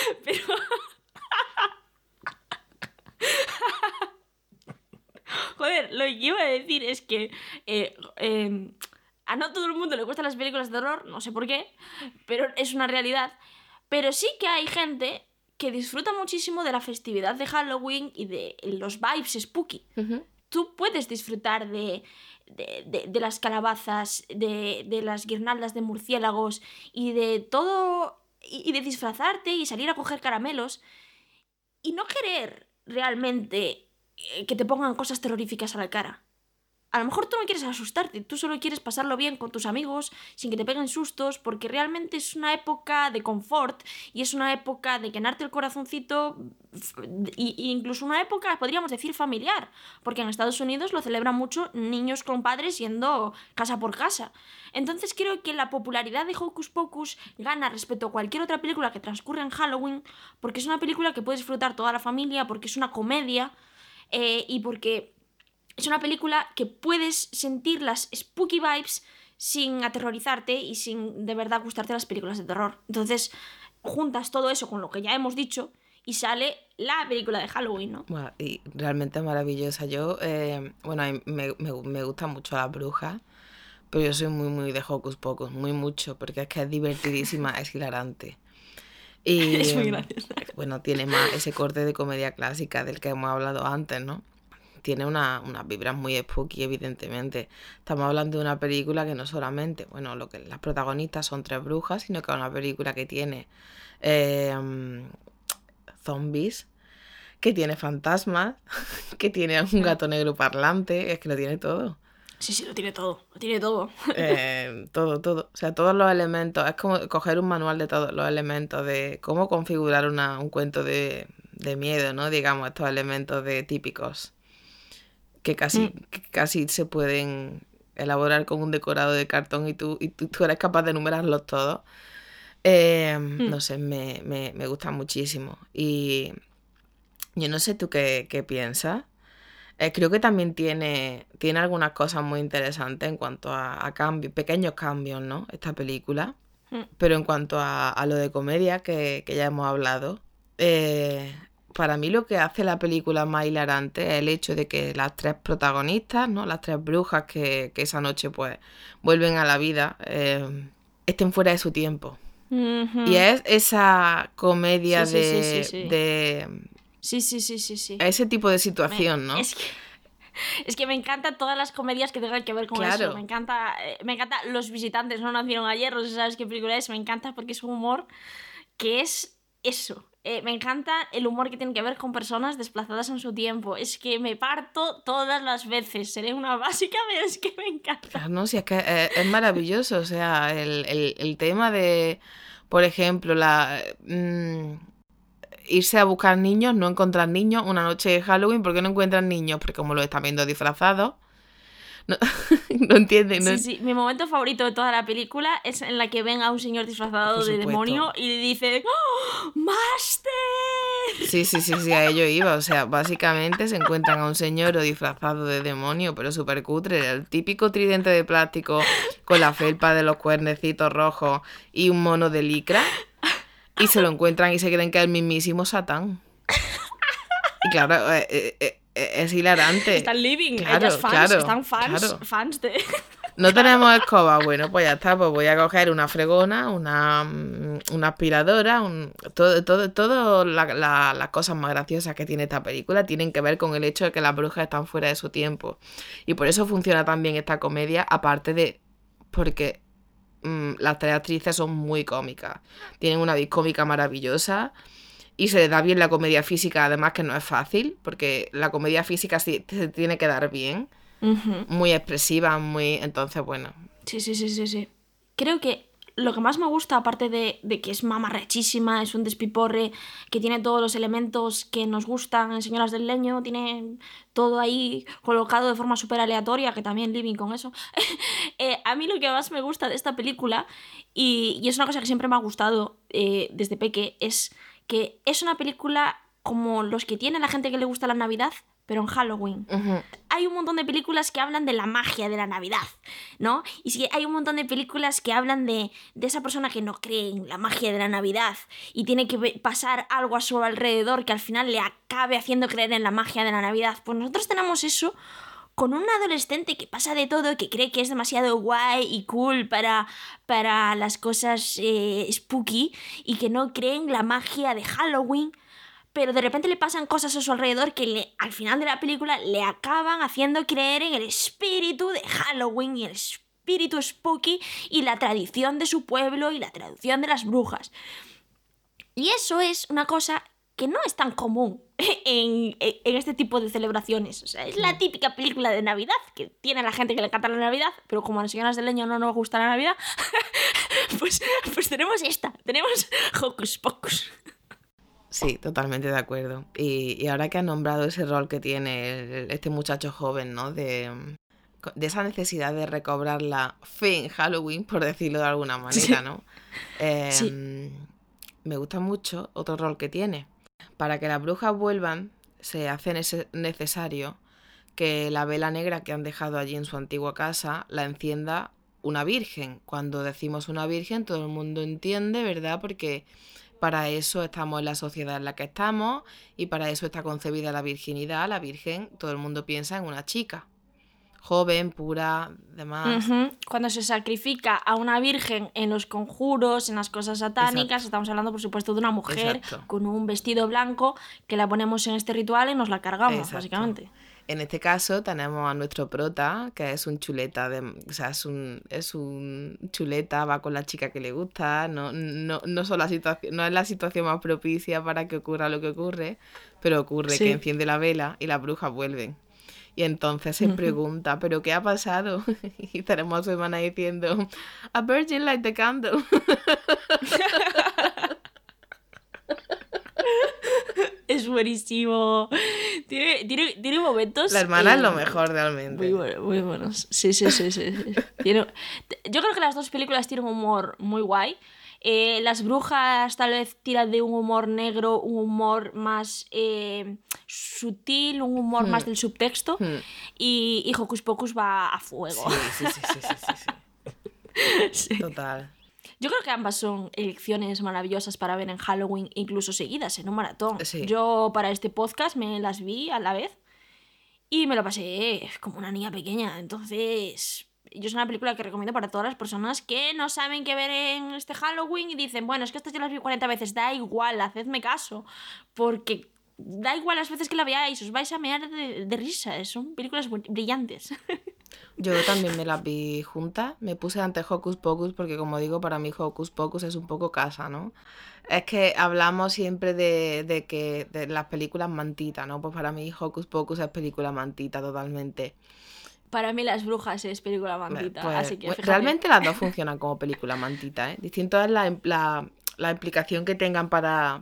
Joder, lo que iba a decir es que a no todo el mundo le gustan las películas de terror, no sé por qué, pero es una realidad. Pero sí que hay gente que disfruta muchísimo de la festividad de Halloween y de los vibes spooky. Tú puedes disfrutar de las calabazas, de las guirnaldas de murciélagos y de todo, y de disfrazarte y salir a coger caramelos y no querer realmente que te pongan cosas terroríficas a la cara. A lo mejor tú no quieres asustarte, tú solo quieres pasarlo bien con tus amigos sin que te peguen sustos, porque realmente es una época de confort y es una época de llenarte el corazoncito, e incluso una época, podríamos decir, familiar, porque en Estados Unidos lo celebran mucho niños con padres yendo casa por casa. Entonces creo que la popularidad de Hocus Pocus gana respecto a cualquier otra película que transcurre en Halloween, porque es una película que puede disfrutar toda la familia, porque es una comedia y porque... es una película que puedes sentir las spooky vibes sin aterrorizarte y sin de verdad gustarte las películas de terror. Entonces, juntas todo eso con lo que ya hemos dicho y sale la película de Halloween, ¿no? Bueno, y realmente maravillosa. Yo, bueno, a mí me gusta mucho la bruja, Pero yo soy muy, muy de Hocus Pocus, muy mucho, porque es que es divertidísima, es hilarante. Y Es muy graciosa. bueno, tiene más ese corte de comedia clásica del que hemos hablado antes, ¿no? Tiene unas vibras muy spooky, evidentemente. Estamos hablando de una película que no solamente, bueno, las protagonistas son 3 brujas, sino que es una película que tiene zombies, que tiene fantasmas, que tiene un gato negro parlante, es que lo tiene todo. Sí, lo tiene todo, lo tiene todo. Todo. O sea, todos los elementos. Es como coger un manual de todos los elementos de cómo configurar un cuento de miedo, ¿no? Digamos, estos elementos típicos que casi se pueden elaborar con un decorado de cartón y tú eres capaz de enumerarlos todos. No sé, me gusta muchísimo. Y yo no sé tú qué piensas. Creo que también tiene algunas cosas muy interesantes en cuanto a cambios, pequeños cambios, ¿no? Esta película. Pero en cuanto a lo de comedia, que ya hemos hablado, para mí lo que hace la película más hilarante es el hecho de que las 3 protagonistas, ¿no? Las 3 brujas que esa noche pues vuelven a la vida, estén fuera de su tiempo. Y es esa comedia Sí. de Sí. ese tipo de situación, ¿no? Es que me encantan todas las comedias que tengan que ver con Claro. eso. Me encanta Los visitantes no nacieron ayer, no sé si sabes qué película es. Me encanta porque es un humor que es eso. Me encanta el humor que tiene que ver con personas desplazadas en su tiempo. Es que me parto todas las veces. Seré una básica, pero es que me encanta. Claro, no, si es que es maravilloso. O sea, el tema de, por ejemplo, irse a buscar niños, no encontrar niños una noche de Halloween. ¿Por qué no encuentran niños? Porque como los están viendo disfrazados, no entienden. ¿no? Sí. Mi momento favorito de toda la película es en la que ven a un señor disfrazado Por de supuesto. demonio y dice ¡Oh, ¡Master! Sí, a ello iba. O sea, básicamente se encuentran a un señor disfrazado de demonio, pero súper cutre. El típico tridente de plástico con la felpa de los cuernecitos rojos y un mono de licra. Y se lo encuentran y se creen que es el mismísimo Satán. Y claro, es hilarante. Están living, Claro, ellas fans, claro, están fans, claro. fans de... No tenemos escoba, bueno, pues ya está, pues voy a coger una fregona, una aspiradora, todo las cosas más graciosas que tiene esta película tienen que ver con el hecho de que las brujas están fuera de su tiempo. Y por eso funciona tan bien esta comedia, aparte de porque las 3 actrices son muy cómicas, tienen una vis cómica maravillosa. Y se les da bien la comedia física, además que no es fácil, porque la comedia física sí te tiene que dar bien. Muy expresiva, entonces, bueno. Sí. Creo que lo que más me gusta, aparte de que es mamarrechísima, es un despiporre, que tiene todos los elementos que nos gustan en Señoras del Leño, tiene todo ahí colocado de forma súper aleatoria, que también living con eso. A mí lo que más me gusta de esta película, y es una cosa que siempre me ha gustado desde peque, es que es una película como los que tiene la gente que le gusta la Navidad, pero en Halloween. Hay un montón de películas que hablan de la magia de la Navidad, ¿no? Y sí, hay un montón de películas que hablan de esa persona que no cree en la magia de la Navidad y tiene que pasar algo a su alrededor que al final le acabe haciendo creer en la magia de la Navidad. Pues nosotros tenemos eso con un adolescente que pasa de todo, que cree que es demasiado guay y cool para las cosas spooky y que no cree en la magia de Halloween, pero de repente le pasan cosas a su alrededor que al final de la película le acaban haciendo creer en el espíritu de Halloween y el espíritu spooky y la tradición de su pueblo y la tradición de las brujas. Y eso es una cosa que no es tan común en este tipo de celebraciones. O sea, es la típica película de Navidad que tiene a la gente que le encanta la Navidad, pero como a las Señoras del Leño no nos gusta la Navidad, pues tenemos tenemos Hocus Pocus. Sí, totalmente de acuerdo. Y ahora que has nombrado ese rol que tiene este muchacho joven, ¿no? De esa necesidad de recobrar la fe en Halloween, por decirlo de alguna manera, ¿no? Sí. Me gusta mucho otro rol que tiene. Para que las brujas vuelvan, se hace necesario que la vela negra que han dejado allí en su antigua casa la encienda una virgen. Cuando decimos una virgen, todo el mundo entiende, ¿verdad? Porque para eso estamos en la sociedad en la que estamos y para eso está concebida la virginidad. La virgen, todo el mundo piensa en una chica joven, pura, demás. Ujú. Cuando se sacrifica a una virgen en los conjuros, en las cosas satánicas, Exacto. estamos hablando, por supuesto, de una mujer Exacto. con un vestido blanco que la ponemos en este ritual y nos la cargamos, Exacto. básicamente. En este caso tenemos a nuestro prota, que es un chuleta, o sea, es un chuleta, va con la chica que le gusta, no es la situación más propicia para que ocurra lo que ocurre, pero ocurre que Sí. enciende la vela y las brujas vuelven. Y entonces se pregunta, ¿pero qué ha pasado? Y tenemos a su hermana diciendo, a virgin light the candle. Es buenísimo. Tiene momentos... La hermana es lo mejor realmente. Muy buenos. Sí. Yo creo que las dos películas tienen un humor muy guay. Las brujas tal vez tiran de un humor negro, un humor más sutil, un humor más del subtexto. Y Hocus Pocus va a fuego. Sí. Sí. Total. Yo creo que ambas son elecciones maravillosas para ver en Halloween, incluso seguidas en un maratón. Sí. Yo para este podcast me las vi a la vez y me lo pasé como una niña pequeña. Entonces, yo es una película que recomiendo para todas las personas que no saben qué ver en este Halloween y dicen, bueno, es que estas yo las vi 40 veces, da igual, hacedme caso, porque da igual las veces que la veáis, os vais a mear de risa, son películas brillantes. Yo también me las vi juntas, me puse antes Hocus Pocus porque como digo, para mí Hocus Pocus es un poco casa, ¿no? Es que hablamos siempre de las películas mantita, ¿no? Pues para mí Hocus Pocus es película mantita totalmente. Para mí Las Brujas es película mantita, Pues, así que fíjate. realmente las dos funcionan como película mantita, ¿eh? Distinto es la implicación que tengan para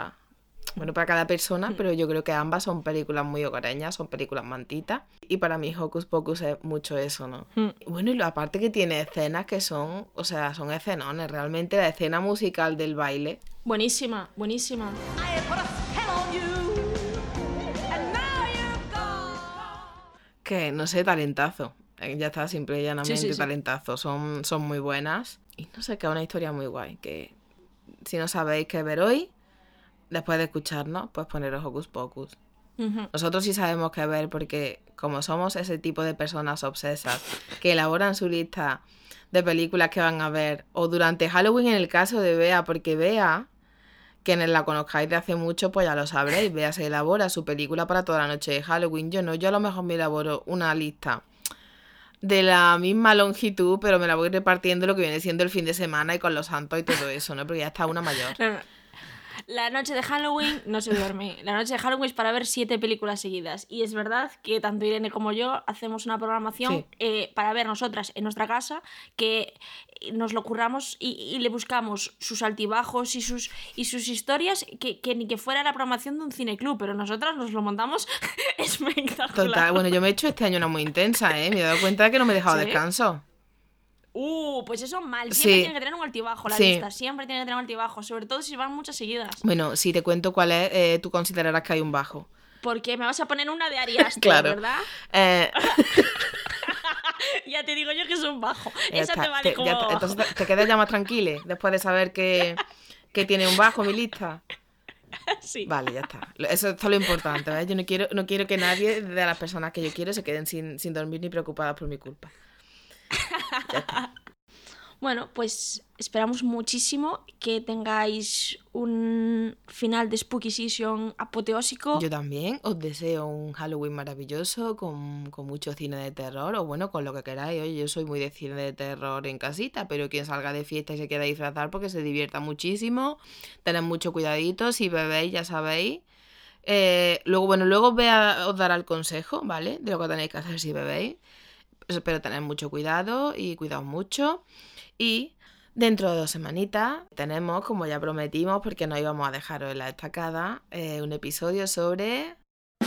cada persona, pero yo creo que ambas son películas muy hogareñas, son películas mantitas. Y para mí Hocus Pocus es mucho eso, ¿no? Bueno, y aparte que tiene escenas que son escenones. Realmente la escena musical del baile, Buenísima. I put a spell on you, and now you're gone. que no sé, talentazo. Ya está, simple y llanamente Sí. talentazo. Son muy buenas. Y no sé, que es una historia muy guay. Que si no sabéis qué ver hoy, después de escucharnos, pues poneros Hocus Pocus. Ujú. Nosotros sí sabemos qué ver porque como somos ese tipo de personas obsesas que elaboran su lista de películas que van a ver, o durante Halloween en el caso de Bea, porque Bea, quienes la conozcáis de hace mucho, pues ya lo sabréis, Bea se elabora su película para toda la noche de Halloween. Yo a lo mejor me elaboro una lista de la misma longitud, pero me la voy repartiendo lo que viene siendo el fin de semana y con los santos y todo eso, ¿no? Porque ya está una mayor. No. La noche de Halloween no se duerme. La noche de Halloween es para ver 7 películas seguidas. Y es verdad que tanto Irene como yo hacemos una programación para ver nosotras en nuestra casa, que nos lo curramos y le buscamos sus altibajos y sus historias, que ni que fuera la programación de un cineclub, pero nosotras nos lo montamos espectacular. Total, bueno, yo me he hecho este año una muy intensa, ¿eh? Me he dado cuenta de que no me he dejado ¿Sí? descanso. Pues eso mal. Siempre Sí. tiene que tener un altibajo la Sí. lista. Siempre tiene que tener un altibajo. Sobre todo si van muchas seguidas. Bueno, si te cuento cuál es, tú considerarás que hay un bajo. Porque me vas a poner una de Ari Aster, Claro. ¿verdad? Eh, Ya te digo yo que es un bajo. ya Esa está, te vale como... entonces te quedas ya más tranquila después de saber que tiene un bajo mi lista. Sí. Vale, ya está. Eso es todo lo importante, ¿ves? Yo no quiero que nadie de las personas que yo quiero se queden sin dormir ni preocupadas por mi culpa. Ya está. Bueno, pues esperamos muchísimo que tengáis un final de Spooky Season apoteósico. Yo también os deseo un Halloween maravilloso con mucho cine de terror o bueno, con lo que queráis. Oye, yo soy muy de cine de terror en casita, pero quien salga de fiesta y se quiera disfrazar porque se divierta muchísimo. Tened mucho cuidadito, si bebéis ya sabéis. Luego os dará el consejo, ¿vale? De lo que tenéis que hacer si bebéis. Pero tened mucho cuidado y cuidaos mucho. Y dentro de 2 semanitas tenemos, como ya prometimos, porque no íbamos a dejaros en la estacada, un episodio sobre...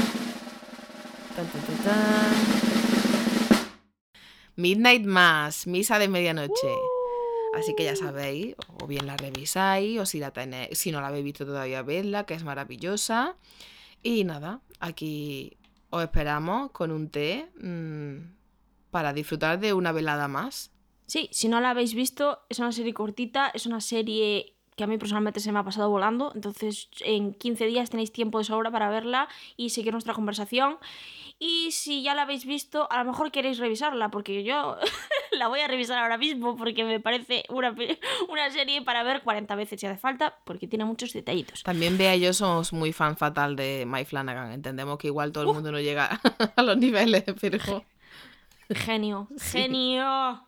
Midnight Mass, misa de medianoche. Así que ya sabéis, o bien la revisáis, o si no la habéis visto todavía, vedla, que es maravillosa. Y nada, aquí os esperamos con un té para disfrutar de una velada más. Sí, si no la habéis visto, es una serie cortita, es una serie que a mí personalmente se me ha pasado volando. Entonces en 15 días tenéis tiempo de sobra para verla y seguir nuestra conversación. Y si ya la habéis visto, a lo mejor queréis revisarla, porque yo la voy a revisar ahora mismo porque me parece una serie para ver 40 veces si hace falta, porque tiene muchos detallitos. También Bea y yo somos muy fan fatal de Mike Flanagan. Entendemos que igual todo el mundo no llega a los niveles, pero... Genio, Sí. genio.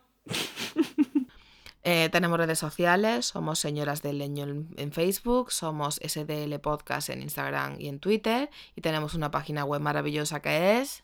Tenemos redes sociales, somos Señoras del Leño en Facebook, somos SDL Podcast en Instagram y en Twitter, y tenemos una página web maravillosa que es...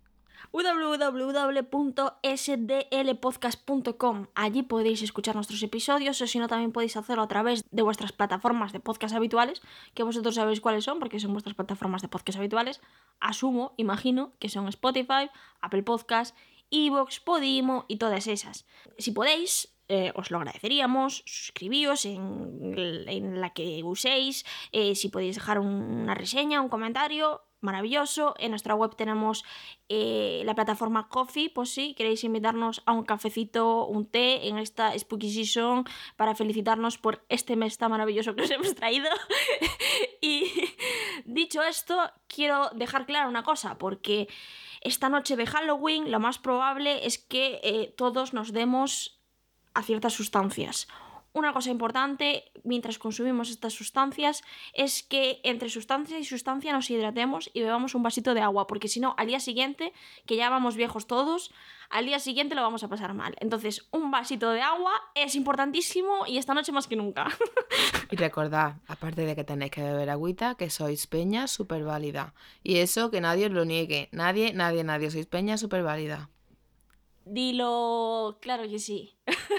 www.sdlpodcast.com. Allí podéis escuchar nuestros episodios, o si no también podéis hacerlo a través de vuestras plataformas de podcast habituales, que vosotros sabéis cuáles son, porque son vuestras plataformas de podcast habituales. Asumo, imagino, que son Spotify, Apple Podcast, Evox, Podimo y todas esas. Si podéis, os lo agradeceríamos. Suscribíos en la que uséis. Si podéis dejar una reseña, un comentario, maravilloso. En nuestra web tenemos la plataforma Coffee, pues si queréis invitarnos a un cafecito, un té en esta Spooky Season para felicitarnos por este mes tan maravilloso que os hemos traído. Y dicho esto, quiero dejar clara una cosa, porque esta noche de Halloween lo más probable es que todos nos demos a ciertas sustancias. Una cosa importante mientras consumimos estas sustancias es que entre sustancia y sustancia nos hidratemos y bebamos un vasito de agua, porque si no, al día siguiente, que ya vamos viejos todos, al día siguiente lo vamos a pasar mal. Entonces, un vasito de agua es importantísimo y esta noche más que nunca. Y recordad, aparte de que tenéis que beber agüita, que sois peña súper válida. Y eso que nadie os lo niegue. Nadie, sois peña súper válida. Dilo, claro que sí.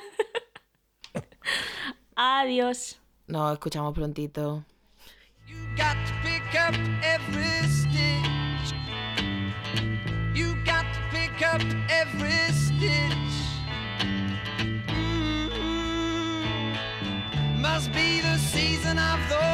Adiós. Nos escuchamos prontito. You got to pick up every stitch. You got to pick up every stitch. Must be the season of the